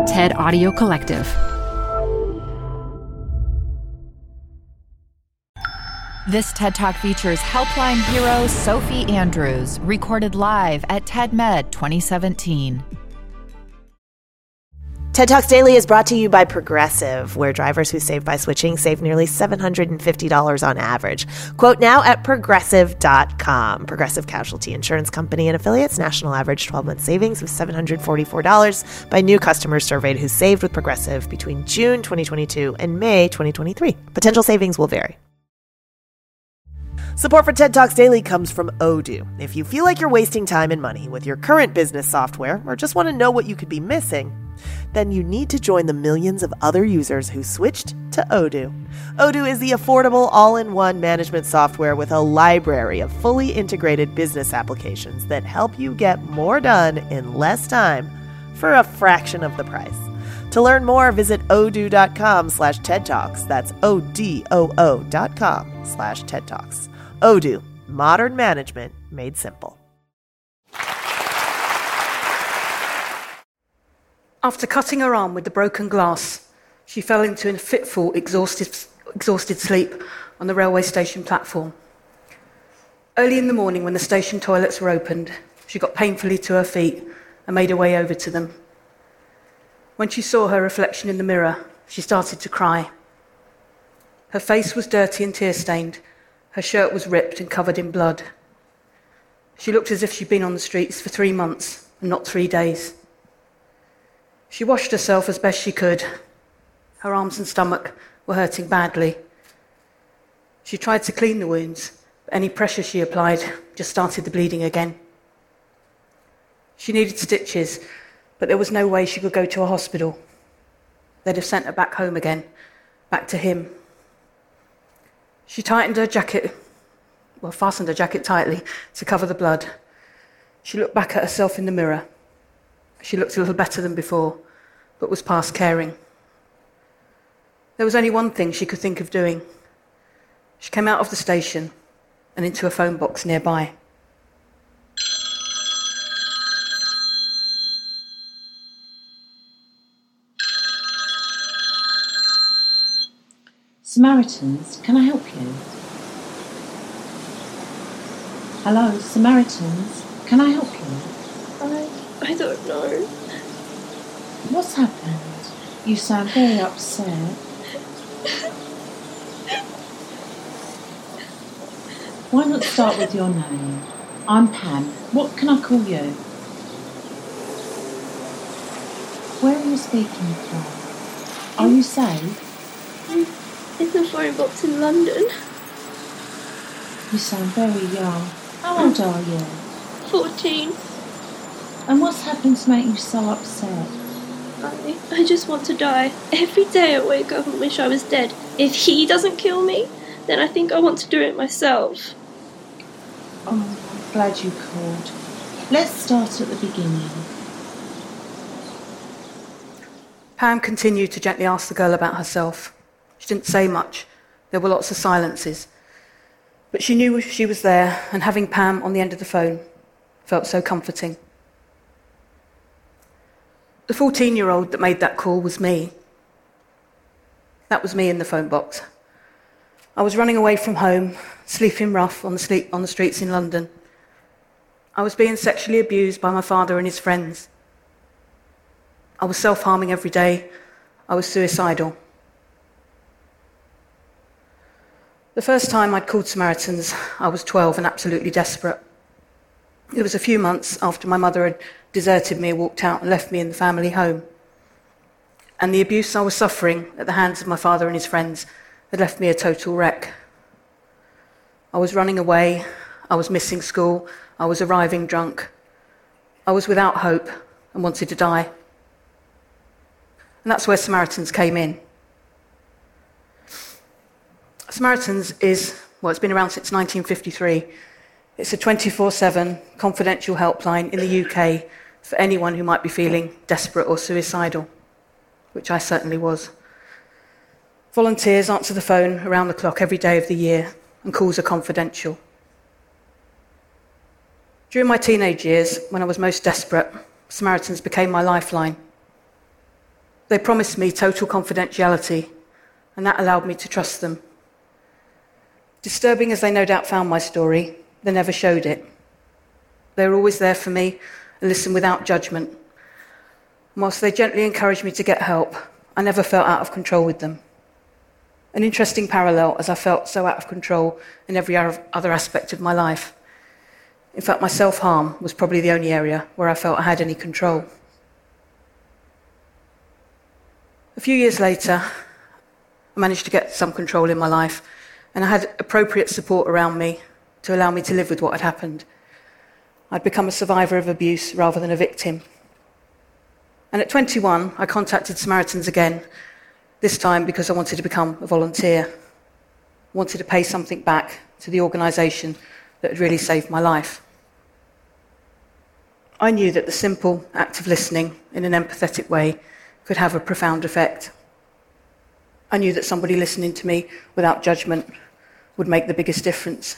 TED Audio Collective. This TED Talk features Helpline hero Sophie Andrews, recorded live at TEDMed 2017. TED Talks Daily is brought to you by Progressive, where drivers who save by switching save nearly $750 on average. Quote now at Progressive.com. Progressive Casualty Insurance Company and Affiliates. National average 12-month savings of $744 by new customers surveyed who saved with Progressive between June 2022 and May 2023. Potential savings will vary. Support for TED Talks Daily comes from Odoo. If you feel like you're wasting time and money with your current business software or just want to know what you could be missing, then you need to join the millions of other users who switched to Odoo. Odoo is the affordable all-in-one management software with a library of fully integrated business applications that help you get more done in less time for a fraction of the price. To learn more, visit odoo.com/TED Talks. That's ODOO.com/TED Talks. Odoo, modern management made simple. After cutting her arm with the broken glass, she fell into a fitful, exhausted sleep on the railway station platform. Early in the morning, when the station toilets were opened, she got painfully to her feet and made her way over to them. When she saw her reflection in the mirror, she started to cry. Her face was dirty and tear-stained. Her shirt was ripped and covered in blood. She looked as if she'd been on the streets for 3 months and not 3 days. She washed herself as best she could. Her arms and stomach were hurting badly. She tried to clean the wounds, but any pressure she applied just started the bleeding again. She needed stitches, but there was no way she could go to a hospital. They'd have sent her back home again, back to him. She fastened her jacket tightly to cover the blood. She looked back at herself in the mirror. She looked a little better than before, but was past caring. There was only one thing she could think of doing. She came out of the station and into a phone box nearby. Samaritans, can I help you? Hello, Samaritans, can I help you? I don't know. What's happened? You sound very upset. Why not start with your name? I'm Pam. What can I call you? Where are you speaking from? Are you safe? In the phone box in London. You sound very young. How old are you? 14. And what's happened to make you so upset? I just want to die. Every day I wake up and wish I was dead. If he doesn't kill me, then I think I want to do it myself. Oh, I'm glad you called. Let's start at the beginning. Pam continued to gently ask the girl about herself. She didn't say much. There were lots of silences. But she knew she was there, and having Pam on the end of the phone felt so comforting. The 14-year-old that made that call was me. That was me in the phone box. I was running away from home, sleeping rough on the streets in London. I was being sexually abused by my father and his friends. I was self-harming every day. I was suicidal. The first time I'd called Samaritans, I was 12 and absolutely desperate. It was a few months after my mother had deserted me, walked out and left me in the family home. And the abuse I was suffering at the hands of my father and his friends had left me a total wreck. I was running away, I was missing school, I was arriving drunk. I was without hope and wanted to die. And that's where Samaritans came in. Samaritans it's been around since 1953. It's a 24/7 confidential helpline in the UK for anyone who might be feeling desperate or suicidal, which I certainly was. Volunteers answer the phone around the clock every day of the year, and calls are confidential. During my teenage years, when I was most desperate, Samaritans became my lifeline. They promised me total confidentiality, and that allowed me to trust them. Disturbing as they no doubt found my story, they never showed it. They were always there for me and listened without judgment. And whilst they gently encouraged me to get help, I never felt out of control with them. An interesting parallel, as I felt so out of control in every other aspect of my life. In fact, my self-harm was probably the only area where I felt I had any control. A few years later, I managed to get some control in my life, and I had appropriate support around me to allow me to live with what had happened. I'd become a survivor of abuse rather than a victim. And at 21, I contacted Samaritans again, this time because I wanted to become a volunteer. I wanted to pay something back to the organisation that had really saved my life. I knew that the simple act of listening in an empathetic way could have a profound effect. I knew that somebody listening to me without judgment would make the biggest difference.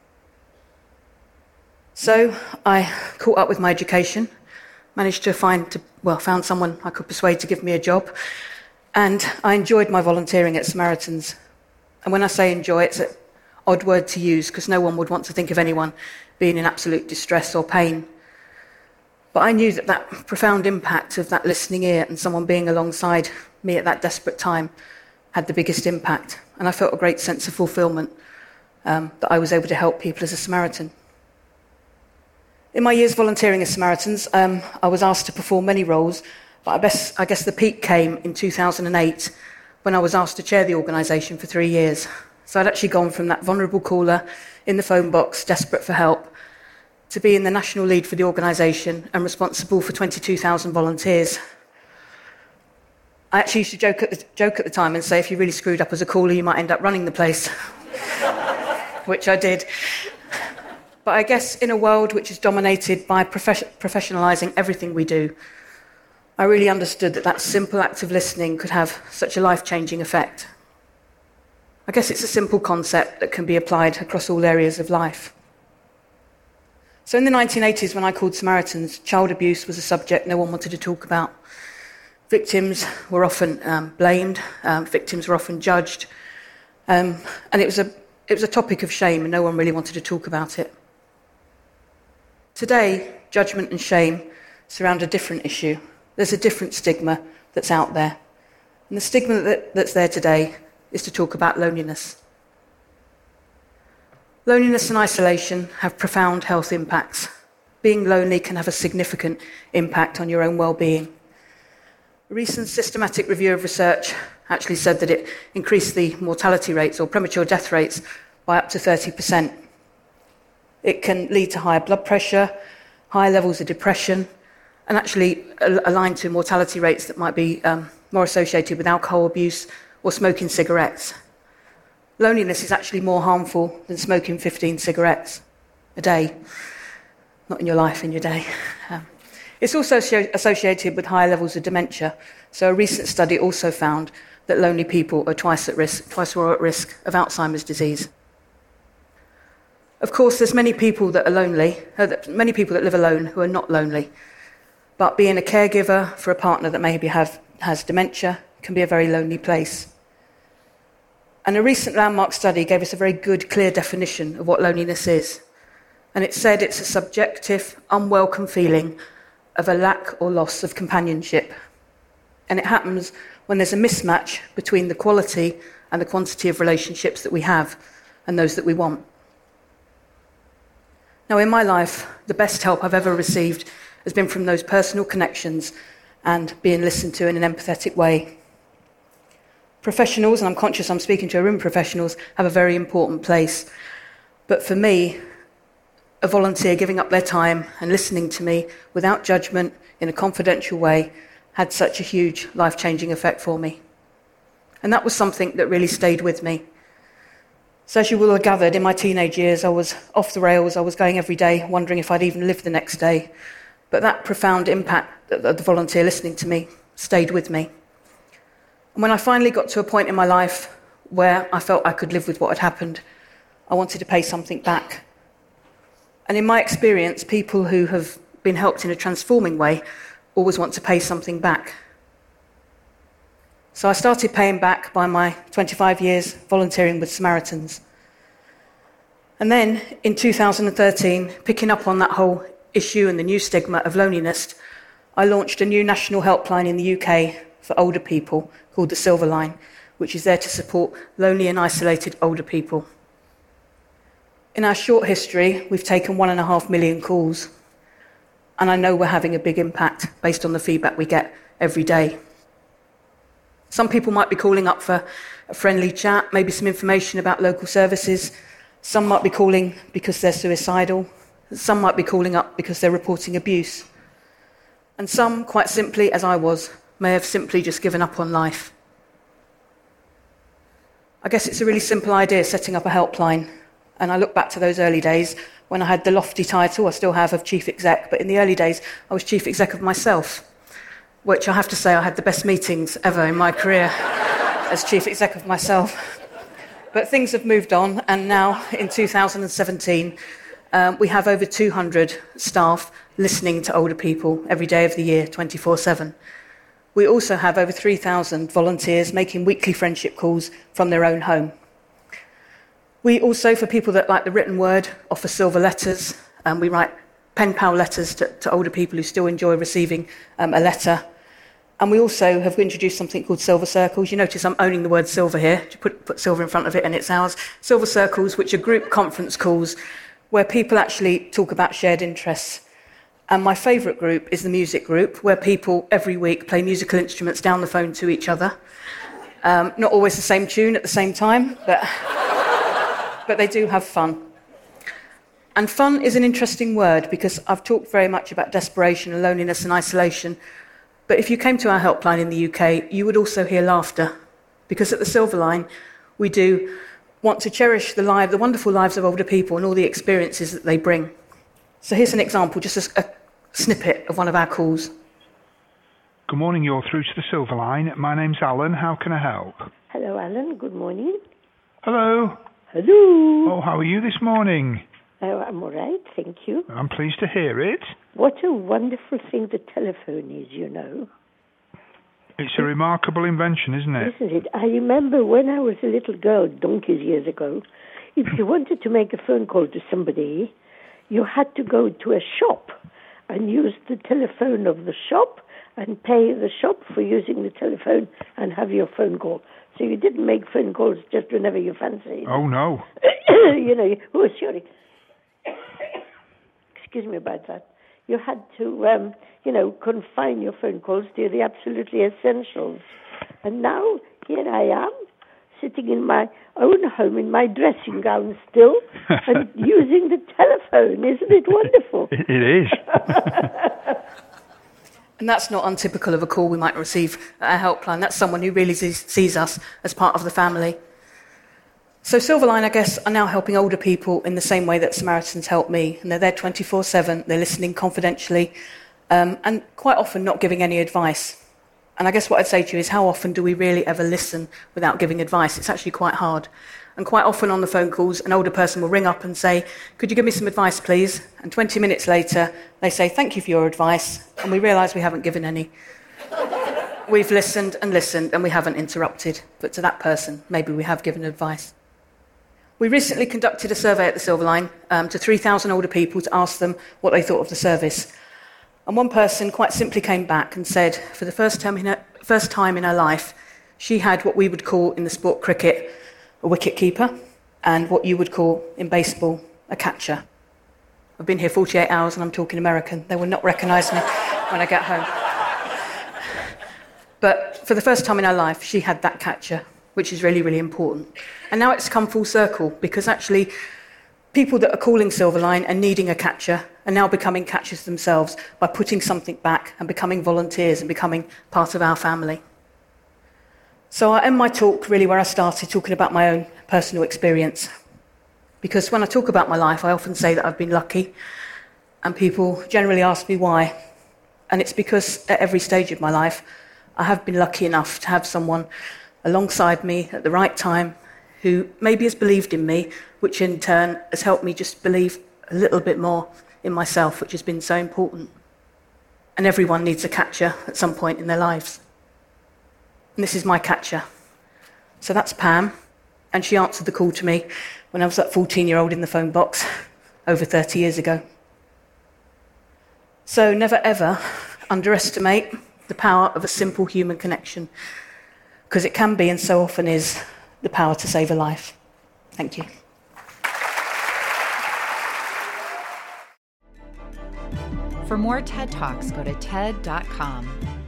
So I caught up with my education, managed to found someone I could persuade to give me a job, and I enjoyed my volunteering at Samaritans. And when I say enjoy, it's an odd word to use because no one would want to think of anyone being in absolute distress or pain. But I knew that profound impact of that listening ear and someone being alongside me at that desperate time had the biggest impact. And I felt a great sense of fulfillment that I was able to help people as a Samaritan. In my years volunteering as Samaritans, I was asked to perform many roles, but I guess the peak came in 2008 when I was asked to chair the organisation for 3 years. So I'd actually gone from that vulnerable caller in the phone box, desperate for help, to being the national lead for the organisation and responsible for 22,000 volunteers. I actually used to joke at the time and say if you really screwed up as a caller, you might end up running the place, which I did. But I guess in a world which is dominated by professionalising everything we do, I really understood that simple act of listening could have such a life-changing effect. I guess it's a simple concept that can be applied across all areas of life. So in the 1980s, when I called Samaritans, child abuse was a subject no one wanted to talk about. Victims were often blamed, victims were often judged, and it was a topic of shame and no one really wanted to talk about it. Today, judgment and shame surround a different issue. There's a different stigma that's out there. And the stigma that's there today is to talk about loneliness. Loneliness and isolation have profound health impacts. Being lonely can have a significant impact on your own well-being. A recent systematic review of research actually said that it increased the mortality rates or premature death rates by up to 30%. It can lead to higher blood pressure, higher levels of depression, and actually aligned to mortality rates that might be more associated with alcohol abuse or smoking cigarettes. Loneliness is actually more harmful than smoking 15 cigarettes a day. Not in your life, in your day. It's also associated with higher levels of dementia. So a recent study also found that lonely people are twice more at risk of Alzheimer's disease. Of course, there's many people that are lonely, many people that live alone who are not lonely. But being a caregiver for a partner that maybe has dementia can be a very lonely place. And a recent landmark study gave us a very good, clear definition of what loneliness is. And it said it's a subjective, unwelcome feeling of a lack or loss of companionship. And it happens when there's a mismatch between the quality and the quantity of relationships that we have and those that we want. Now, in my life, the best help I've ever received has been from those personal connections and being listened to in an empathetic way. Professionals, and I'm conscious I'm speaking to a room of professionals, have a very important place. But for me, a volunteer giving up their time and listening to me without judgment in a confidential way had such a huge life-changing effect for me. And that was something that really stayed with me. So as you will have gathered, in my teenage years, I was off the rails. I was going every day, wondering if I'd even live the next day. But that profound impact of the volunteer listening to me stayed with me. And when I finally got to a point in my life where I felt I could live with what had happened, I wanted to pay something back. And in my experience, people who have been helped in a transforming way always want to pay something back. So I started paying back by my 25 years volunteering with Samaritans. And then in 2013, picking up on that whole issue and the new stigma of loneliness, I launched a new national helpline in the UK for older people called the Silver Line, which is there to support lonely and isolated older people. In our short history, we've taken 1.5 million calls, and I know we're having a big impact based on the feedback we get every day. Some people might be calling up for a friendly chat, maybe some information about local services. Some might be calling because they're suicidal. Some might be calling up because they're reporting abuse. And some, quite simply, as I was, may have simply just given up on life. I guess it's a really simple idea, setting up a helpline. And I look back to those early days when I had the lofty title, I still have, of Chief Exec, but in the early days, I was Chief Exec of myself, which I have to say I had the best meetings ever in my career as Chief Exec of myself. But things have moved on, and now, in 2017, we have over 200 staff listening to older people every day of the year, 24/7. We also have over 3,000 volunteers making weekly friendship calls from their own home. We also, for people that like the written word, offer silver letters. We write pen pal letters to older people who still enjoy receiving a letter. And we also have introduced something called Silver Circles. You notice I'm owning the word silver here. You put silver in front of it and it's ours. Silver Circles, which are group conference calls where people actually talk about shared interests. And my favourite group is the music group, where people every week play musical instruments down the phone to each other. Not always the same tune at the same time, but they do have fun. And fun is an interesting word because I've talked very much about desperation and loneliness and isolation. But if you came to our helpline in the UK, you would also hear laughter. Because at the Silver Line, we do want to cherish the wonderful lives of older people and all the experiences that they bring. So here's an example, just a snippet of one of our calls. Good morning, you're through to the Silver Line. My name's Alan, how can I help? Hello, Alan, good morning. Hello. Hello. Oh, how are you this morning? I'm all right, thank you. I'm pleased to hear it. What a wonderful thing the telephone is, you know. It's a remarkable invention, isn't it? Isn't it? I remember when I was a little girl, donkeys years ago, if you wanted to make a phone call to somebody, you had to go to a shop and use the telephone of the shop and pay the shop for using the telephone and have your phone call. So you didn't make phone calls just whenever you fancied. Oh, no. You know, oh, sorry. Excuse me about that. You had to, confine your phone calls to the absolutely essentials. And now, here I am, sitting in my own home in my dressing gown still and using the telephone. Isn't it wonderful? It is. And that's not untypical of a call we might receive at our helpline. That's someone who really sees us as part of the family. So Silverline, I guess, are now helping older people in the same way that Samaritans help me. And they're there 24/7, they're listening confidentially, and quite often not giving any advice. And I guess what I'd say to you is, how often do we really ever listen without giving advice? It's actually quite hard. And quite often on the phone calls, an older person will ring up and say, could you give me some advice, please? And 20 minutes later, they say, thank you for your advice. And we realise we haven't given any. We've listened, and we haven't interrupted. But to that person, maybe we have given advice. We recently conducted a survey at the Silver Line to 3,000 older people to ask them what they thought of the service. And one person quite simply came back and said, for the first time in her life, she had what we would call in the sport cricket a wicket keeper, and what you would call in baseball a catcher. I've been here 48 hours and I'm talking American. They will not recognise me when I get home. But for the first time in her life, she had that catcher, which is really, really important. And now it's come full circle, because actually people that are calling Silverline and needing a catcher are now becoming catchers themselves by putting something back and becoming volunteers and becoming part of our family. So I end my talk really where I started, talking about my own personal experience. Because when I talk about my life, I often say that I've been lucky, and people generally ask me why. And it's because at every stage of my life, I have been lucky enough to have someone alongside me at the right time who maybe has believed in me, which in turn has helped me just believe a little bit more in myself, which has been so important. And everyone needs a catcher at some point in their lives. and this is my catcher. So that's Pam, and she answered the call to me when I was that 14-year-old in the phone box over 30 years ago. So never ever underestimate the power of a simple human connection, because it can be, and so often is, the power to save a life. Thank you. For more TED Talks, go to TED.com.